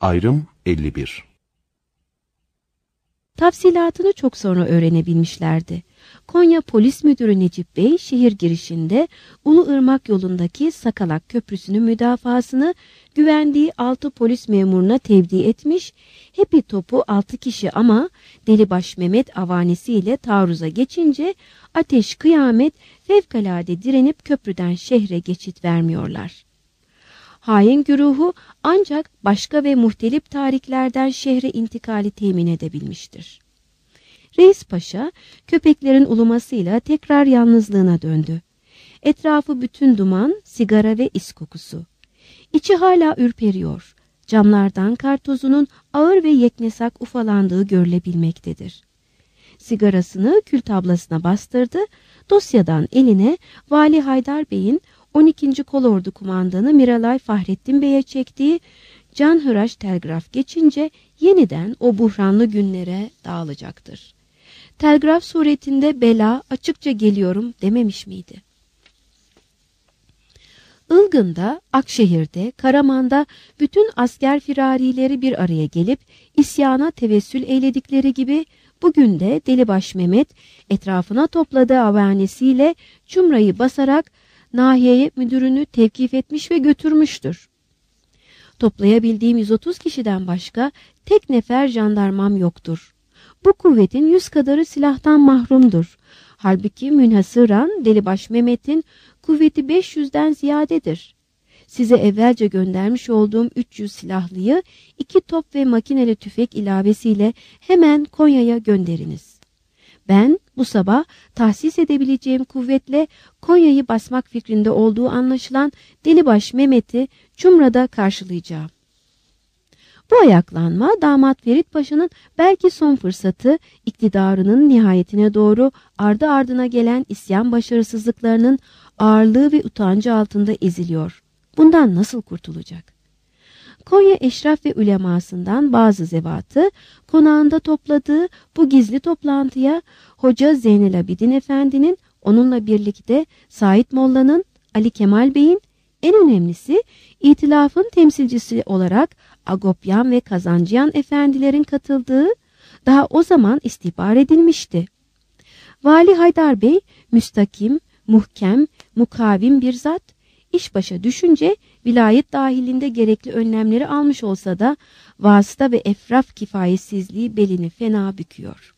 Ayrım 51. Tafsilatını çok sonra öğrenebilmişlerdi. Konya Polis Müdürü Necip Bey şehir girişinde Uluırmak yolundaki Sakalak Köprüsü'nün müdafasını güvendiği 6 polis memuruna tevdi etmiş, hepi topu 6 kişi ama Delibaş Mehmet avanesiyle taarruza geçince ateş kıyamet fevkalade direnip köprüden şehre geçit vermiyorlar. Hain güruhu ancak başka ve muhtelif tarihlerden şehre intikali temin edebilmiştir. Reis Paşa köpeklerin ulumasıyla tekrar yalnızlığına döndü. Etrafı bütün duman, sigara ve is kokusu. İçi hala ürperiyor. Camlardan kar tozunun ağır ve yeknesak ufalandığı görülebilmektedir. Sigarasını kül tablasına bastırdı, dosyadan eline Vali Haydar Bey'in 12. Kolordu Kumandanı Miralay Fahrettin Bey'e çektiği canhıraş telgraf geçince yeniden o buhranlı günlere dağılacaktır. Telgraf suretinde bela açıkça geliyorum dememiş miydi? Ilgın'da, Akşehir'de, Karaman'da bütün asker firarileri bir araya gelip isyana tevessül eyledikleri gibi bugün de Delibaş Mehmet etrafına topladığı avanesiyle Çumra'yı basarak nahiye müdürünü tevkif etmiş ve götürmüştür. Toplayabildiğim 130 kişiden başka tek nefer jandarmam yoktur. Bu kuvvetin 100 kadarı silahtan mahrumdur. Halbuki münhasıran Delibaş Mehmet'in kuvveti 500'den ziyadedir. Size evvelce göndermiş olduğum 300 silahlıyı 2 top ve makineli tüfek ilavesiyle hemen Konya'ya gönderiniz. Ben bu sabah tahsis edebileceğim kuvvetle Konya'yı basmak fikrinde olduğu anlaşılan Delibaş Mehmet'i Çumra'da karşılayacağım. Bu ayaklanma damat Ferit Paşa'nın belki son fırsatı, iktidarının nihayetine doğru ardı ardına gelen isyan başarısızlıklarının ağırlığı ve utancı altında eziliyor. Bundan nasıl kurtulacak? Konya eşraf ve ulemasından bazı zevatı konağında topladığı bu gizli toplantıya Hoca Zeynel Abidin Efendi'nin, onunla birlikte Said Molla'nın, Ali Kemal Bey'in, en önemlisi İtilafın temsilcisi olarak Agopyan ve Kazancıyan efendilerin katıldığı daha o zaman istihbar edilmişti. Vali Haydar Bey müstakim, muhkem, mukavim bir zat, iş başa düşünce vilayet dahilinde gerekli önlemleri almış olsa da vasıta ve efraf kifayetsizliği belini fena büküyor.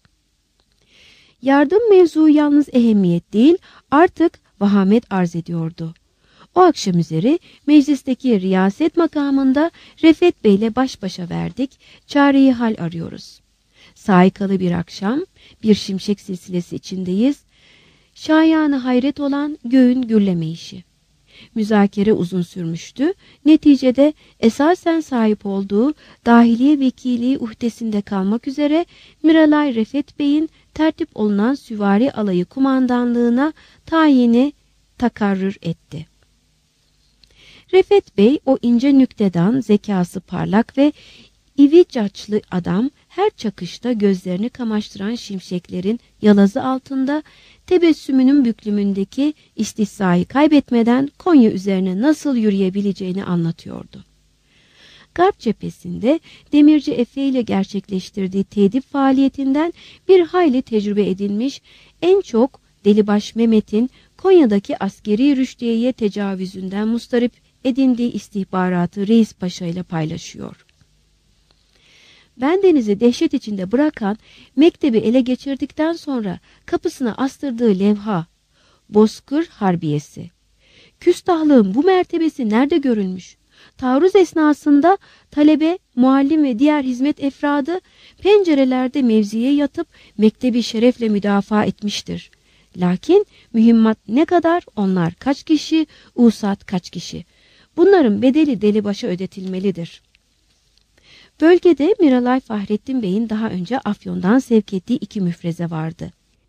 Yardım mevzuu yalnız ehemmiyet değil, artık vahamet arz ediyordu. O akşam üzeri meclisteki riyaset makamında Refet Bey'le baş başa verdik, çareyi hal arıyoruz. Saikalı bir akşam, bir şimşek silsilesi içindeyiz. Şayanı hayret olan göğün gürlemeyişi. Müzakere uzun sürmüştü. Neticede esasen sahip olduğu dahiliye vekiliği uhdesinde kalmak üzere Miralay Refet Bey'in tertip olunan süvari alayı kumandanlığına tayini takarrür etti. Refet Bey o ince nüktedan, zekası parlak ve ivicaçlı adam her çakışta gözlerini kamaştıran şimşeklerin yalazı altında tebessümünün büklümündeki istihzayı kaybetmeden Konya üzerine nasıl yürüyebileceğini anlatıyordu. Garp cephesinde Demirci Efe ile gerçekleştirdiği tedip faaliyetinden bir hayli tecrübe edilmiş, en çok Delibaş Mehmet'in Konya'daki askeri rüştiyeye tecavüzünden mustarip edindiği istihbaratı Reis Paşa ile paylaşıyor. Bendenizi dehşet içinde bırakan, mektebi ele geçirdikten sonra kapısına astırdığı levha, Bozkır Harbiyesi. Küstahlığın bu mertebesi nerede görülmüş? Taarruz esnasında talebe, muallim ve diğer hizmet efradı pencerelerde mevziye yatıp mektebi şerefle müdafaa etmiştir. Lakin mühimmat ne kadar, onlar kaç kişi, usat kaç kişi? Bunların bedeli Delibaş'a ödetilmelidir. Bölgede Miralay Fahrettin Bey'in daha önce Afyon'dan sevk ettiği 2 müfreze vardı.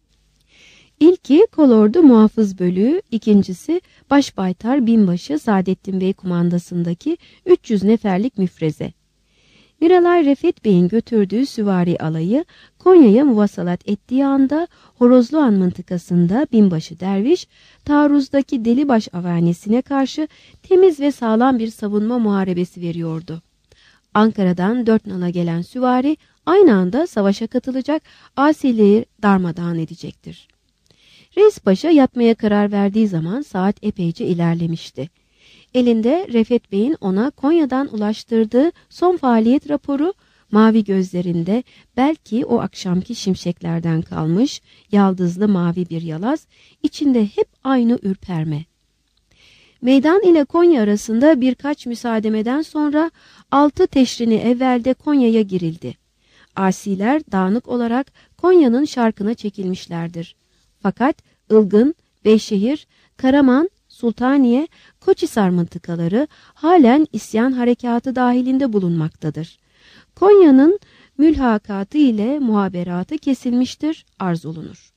İlki Kolordu Muhafız Bölüğü, ikincisi Başbaytar Binbaşı Saadettin Bey kumandasındaki 300 neferlik müfreze. Miralay Refet Bey'in götürdüğü süvari alayı Konya'ya muvassalat ettiği anda Horozluhan mıntıkasında Binbaşı Derviş, taarruzdaki Delibaş avanesine karşı temiz ve sağlam bir savunma muharebesi veriyordu. Ankara'dan 4 nala gelen süvari aynı anda savaşa katılacak, asileri darmadağın edecektir. Reis Paşa yatmaya karar verdiği zaman saat epeyce ilerlemişti. Elinde Refet Bey'in ona Konya'dan ulaştırdığı son faaliyet raporu, mavi gözlerinde belki o akşamki şimşeklerden kalmış yaldızlı mavi bir yalaz, içinde hep aynı ürperme. Meydan ile Konya arasında birkaç müsaademeden sonra 6 Teşrini evvelde Konya'ya girildi. Asiler dağınık olarak Konya'nın şarkına çekilmişlerdir. Fakat Ilgın, Beyşehir, Karaman, Sultaniye, Koçhisar mıntıkaları halen isyan harekatı dahilinde bulunmaktadır. Konya'nın mülhakatı ile muhaberatı kesilmiştir, arz olunur.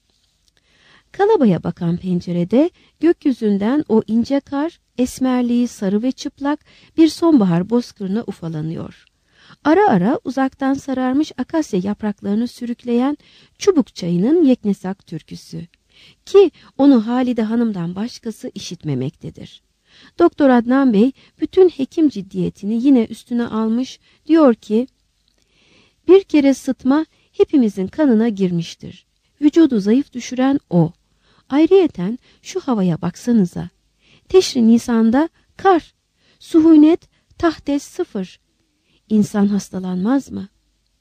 Kalabaya bakan pencerede gökyüzünden o ince kar, esmerliği sarı ve çıplak bir sonbahar bozkırına ufalanıyor. Ara ara uzaktan sararmış akasya yapraklarını sürükleyen Çubuk Çayı'nın Yeknesak türküsü. Ki onu Halide Hanım'dan başkası işitmemektedir. Doktor Adnan Bey bütün hekim ciddiyetini yine üstüne almış, diyor ki, bir kere sıtma hepimizin kanına girmiştir. Vücudu zayıf düşüren o. Ayrıyeten şu havaya baksanıza. Teşri Nisan'da kar, suhunet, tahtes 0. İnsan hastalanmaz mı?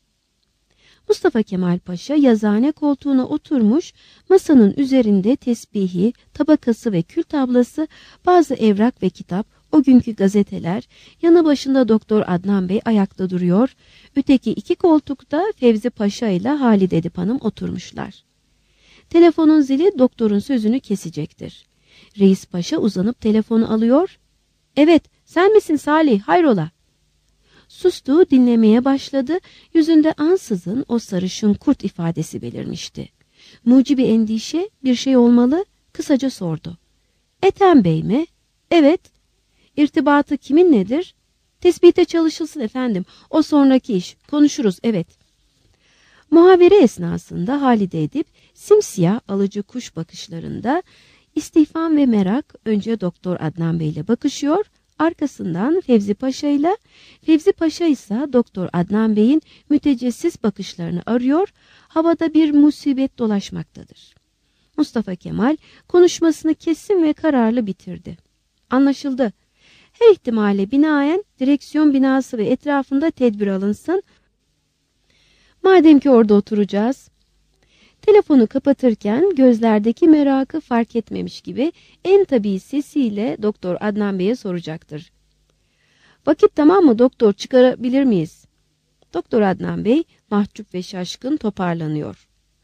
Mustafa Kemal Paşa yazıhane koltuğuna oturmuş, masanın üzerinde tesbihi, tabakası ve kül tablası, bazı evrak ve kitap, o günkü gazeteler, yanı başında Doktor Adnan Bey ayakta duruyor, öteki 2 koltukta Fevzi Paşa ile Halide Edip Hanım oturmuşlar. Telefonun zili doktorun sözünü kesecektir. Reis Paşa uzanıp telefonu alıyor. "Evet, sen misin Salih, hayrola?" Sustu, dinlemeye başladı. Yüzünde ansızın o sarışın kurt ifadesi belirmişti. Mucibi endişe, bir şey olmalı, kısaca sordu. "Ethem Bey mi?" "Evet." "İrtibatı kimin nedir?" "Tespite çalışılsın efendim. O sonraki iş. Konuşuruz, evet." Muhabere esnasında Halide Edip simsiyah alıcı kuş bakışlarında istifham ve merak önce Doktor Adnan Bey ile bakışıyor, arkasından Fevzi Paşa ile, Fevzi Paşa ise Doktor Adnan Bey'in mütecessis bakışlarını arıyor, havada bir musibet dolaşmaktadır. Mustafa Kemal konuşmasını kesin ve kararlı bitirdi. "Anlaşıldı. Her ihtimale binaen direksiyon binası ve etrafında tedbir alınsın. Madem ki orada oturacağız." Telefonu kapatırken gözlerdeki merakı fark etmemiş gibi en tabii sesiyle Doktor Adnan Bey'e soracaktır. "Vakit tamam mı doktor, çıkarabilir miyiz?" Doktor Adnan Bey mahcup ve şaşkın toparlanıyor.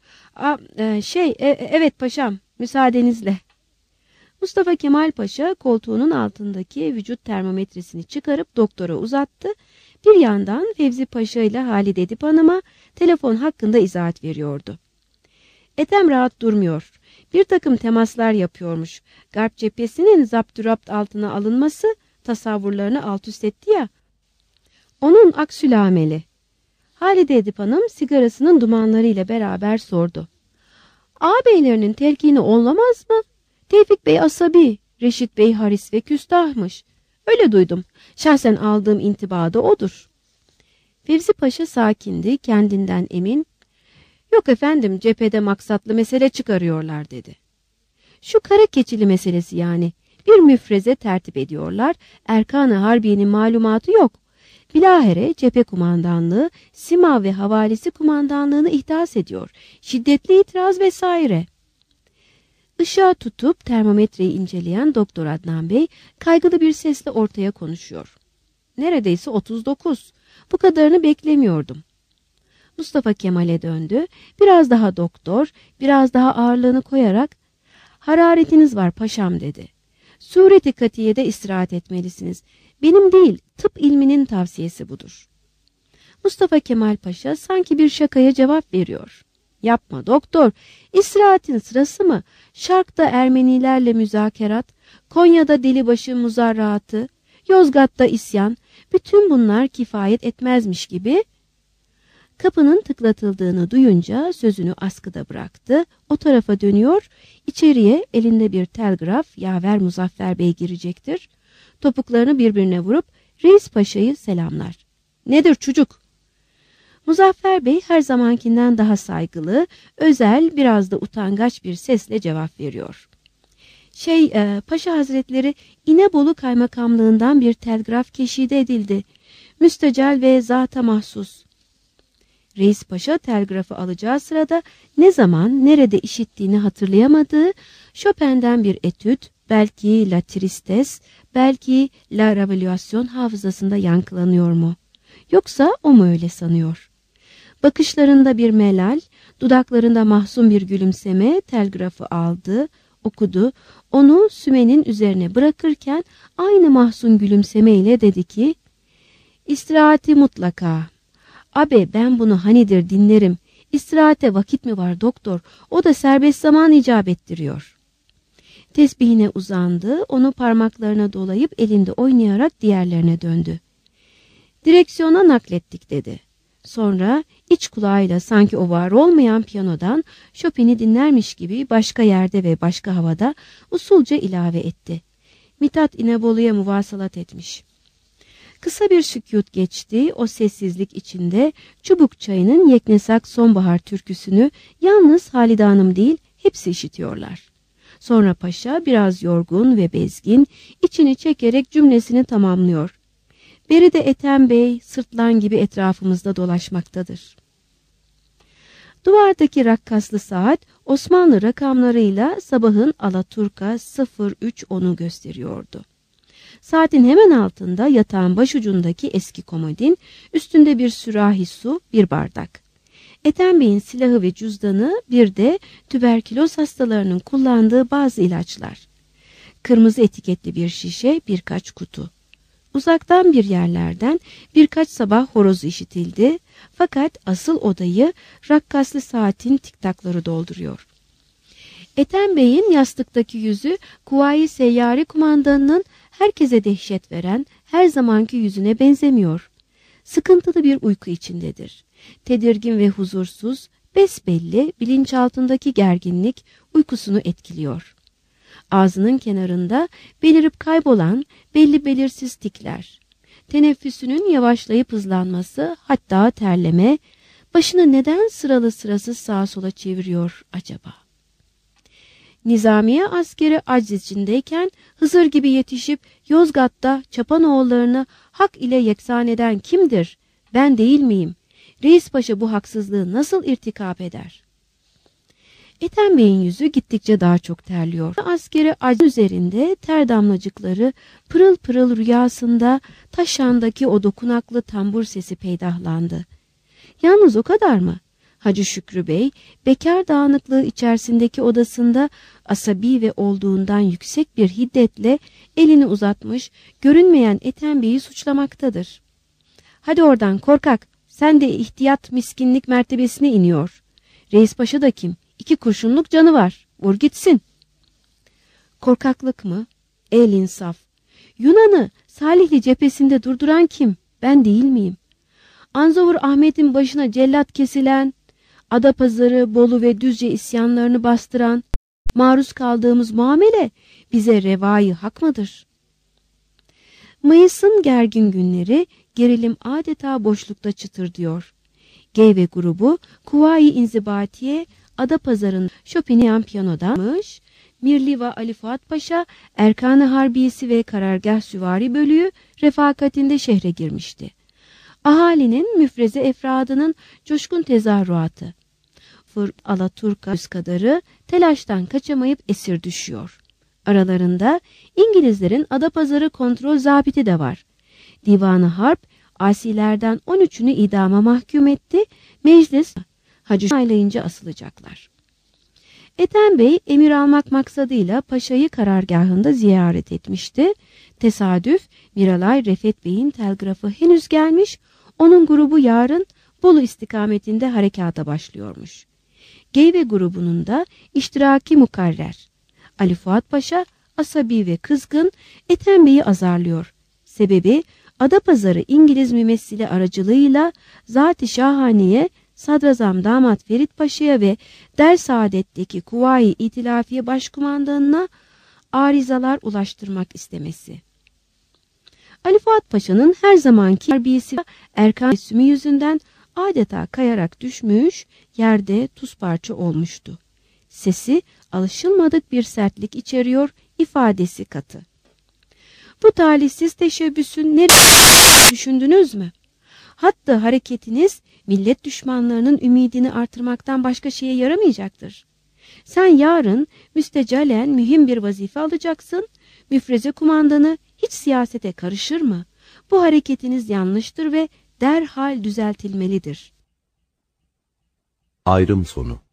Evet paşam, müsaadenizle." Mustafa Kemal Paşa koltuğunun altındaki vücut termometresini çıkarıp doktora uzattı. Bir yandan Fevzi Paşa ile Halide Edip Hanım'a telefon hakkında izahat veriyordu. Ethem rahat durmuyor. Bir takım temaslar yapıyormuş. Garp cephesinin zapturapt altına alınması tasavvurlarını alt üst etti ya. Onun aksülameli. Halide Edip Hanım sigarasının dumanlarıyla beraber sordu. "Ağabeylerinin telkini olamaz mı? Tevfik Bey asabi, Reşit Bey haris ve küstahmış. Öyle duydum. Şahsen aldığım intibada odur." Fevzi Paşa sakindi, kendinden emin. "Yok efendim, cephede maksatlı mesele çıkarıyorlar," dedi. "Şu kara keçili meselesi yani. Bir müfreze tertip ediyorlar. Erkan-ı Harbiye'nin malumatı yok. Bilahare cephe kumandanlığı, Sima ve havalisi kumandanlığını ihdas ediyor. Şiddetli itiraz vesaire." Işığa tutup termometreyi inceleyen Doktor Adnan Bey kaygılı bir sesle ortaya konuşuyor. "Neredeyse 39. Bu kadarını beklemiyordum." Mustafa Kemal'e döndü. Biraz daha doktor, biraz daha ağırlığını koyarak "Hararetiniz var paşam," dedi. "Sureti katiyede istirahat etmelisiniz. Benim değil, tıp ilminin tavsiyesi budur." Mustafa Kemal Paşa sanki bir şakaya cevap veriyor. "Yapma doktor, istirahatin sırası mı? Şark'ta Ermenilerle müzakerat, Konya'da delibaşı muzarraatı, Yozgat'ta isyan, bütün bunlar kifayet etmezmiş gibi." Kapının tıklatıldığını duyunca sözünü askıda bıraktı, o tarafa dönüyor, içeriye elinde bir telgraf yaver Muzaffer Bey girecektir. Topuklarını birbirine vurup Reis Paşa'yı selamlar. Nedir çocuk? Muzaffer Bey her zamankinden daha saygılı, özel, biraz da utangaç bir sesle cevap veriyor. Paşa Hazretleri İnebolu Kaymakamlığından bir telgraf keşide edildi. Müstecel ve zata mahsus. Reis Paşa telgrafı alacağı sırada ne zaman, nerede işittiğini hatırlayamadığı Chopin'den bir etüt, belki La Tristesse, belki La Revolution hafızasında yankılanıyor mu? Yoksa o mu öyle sanıyor? Bakışlarında bir melal, dudaklarında mahzun bir gülümseme telgrafı aldı, okudu. Onu sümenin üzerine bırakırken aynı mahzun gülümsemeyle dedi ki, "İstirahati mutlaka. Abi ben bunu hanidir dinlerim. İstirahate vakit mi var doktor? O da serbest zaman icap ettiriyor." Tesbihine uzandı, onu parmaklarına dolayıp elinde oynayarak diğerlerine döndü. "Direksiyona naklettik" dedi. Sonra iç kulağıyla sanki o var olmayan piyanodan Chopin'i dinlermiş gibi başka yerde ve başka havada usulca ilave etti. Mithat İnebolu'ya muvasalat etmiş. Kısa bir sükût geçti. O sessizlik içinde Çubuk Çayı'nın Yeknesak Sonbahar türküsünü yalnız Halide Hanım değil hepsi işitiyorlar. Sonra paşa biraz yorgun ve bezgin içini çekerek cümlesini tamamlıyor. "Beride Ethem Bey sırtlan gibi etrafımızda dolaşmaktadır." Duvardaki rakkaslı saat Osmanlı rakamlarıyla sabahın Alaturka 03.10'u gösteriyordu. Saatin hemen altında yatağın başucundaki eski komodin, üstünde bir sürahi su, bir bardak. Ethem Bey'in silahı ve cüzdanı, bir de tüberküloz hastalarının kullandığı bazı ilaçlar. Kırmızı etiketli bir şişe, birkaç kutu. Uzaktan bir yerlerden birkaç sabah horozu işitildi, fakat asıl odayı rakkaslı saatin tiktakları dolduruyor. Ethem Bey'in yastıktaki yüzü Kuvayi Seyyari kumandanının herkese dehşet veren her zamanki yüzüne benzemiyor. Sıkıntılı bir uyku içindedir. Tedirgin ve huzursuz, besbelli bilinçaltındaki gerginlik uykusunu etkiliyor. Ağzının kenarında belirip kaybolan belli belirsiz tikler, teneffüsünün yavaşlayıp hızlanması, hatta terleme, başını neden sıralı sırasız sağa sola çeviriyor acaba? Nizamiye askeri aciz içindeyken Hızır gibi yetişip Yozgat'ta Çapanoğullarını hak ile yeksan eden kimdir? Ben değil miyim? Reis Paşa bu haksızlığı nasıl irtikap eder? Ethem Bey'in yüzü gittikçe daha çok terliyor. Askeri aciz üzerinde ter damlacıkları pırıl pırıl rüyasında taşandaki o dokunaklı tambur sesi peydahlandı. Yalnız o kadar mı? Hacı Şükrü Bey, bekar dağınıklığı içerisindeki odasında asabi ve olduğundan yüksek bir hiddetle elini uzatmış, görünmeyen Ethem Bey'i suçlamaktadır. "Hadi oradan korkak, sen de ihtiyat miskinlik mertebesine iniyor. Reis Paşa da kim? 2 kurşunluk canı var, vur gitsin." Korkaklık mı? El insaf. Yunan'ı Salihli cephesinde durduran kim? Ben değil miyim? Anzavur Ahmet'in başına cellat kesilen, Adapazarı, Bolu ve Düzce isyanlarını bastıran, maruz kaldığımız muamele bize revai hak mıdır? Mayıs'ın gergin günleri, gerilim adeta boşlukta çıtırdıyor. Geyve grubu Kuvayi İnzibatiye Adapazarı'nın Chopin'in piyanodanmış, Mirliva Ali Fuat Paşa Erkan-ı Harbiyesi ve Karargah Süvari Bölüğü refakatinde şehre girmişti. Ahalinin müfreze efradının coşkun tezahüratı. Alaturka üskadarı telaştan kaçamayıp esir düşüyor. Aralarında İngilizlerin Adapazarı kontrol zabiti de var. Divan-ı Harp asilerden 13'ünü idama mahkum etti. Meclis Hacı aylayınca asılacaklar. Ethem Bey emir almak maksadıyla paşayı karargahında ziyaret etmişti. Tesadüf Miralay Refet Bey'in telgrafı henüz gelmiş, onun grubu yarın Bolu istikametinde harekata başlıyormuş. Geyve grubunun da iştiraki mukarrer. Ali Fuat Paşa asabi ve kızgın Ethem Bey'i azarlıyor. Sebebi Adapazarı İngiliz mümessili aracılığıyla Zat-ı Şahane'ye, Sadrazam Damat Ferit Paşa'ya ve Dersaadet'teki Kuvayi İtilafiye Başkumandanına arizalar ulaştırmak istemesi. Ali Fuat Paşa'nın her zamanki harbiyesi Erkan tebessümü yüzünden adeta kayarak düşmüş, yerde tuz parça olmuştu. Sesi alışılmadık bir sertlik içeriyor, ifadesi katı. Bu talihsiz teşebbüsün ne düşündünüz mü? Hatta hareketiniz millet düşmanlarının ümidini artırmaktan başka şeye yaramayacaktır. Sen yarın müstecalen mühim bir vazife alacaksın. Müfreze kumandanı hiç siyasete karışır mı? Bu hareketiniz yanlıştır ve derhal düzeltilmelidir. Ayrım sonu.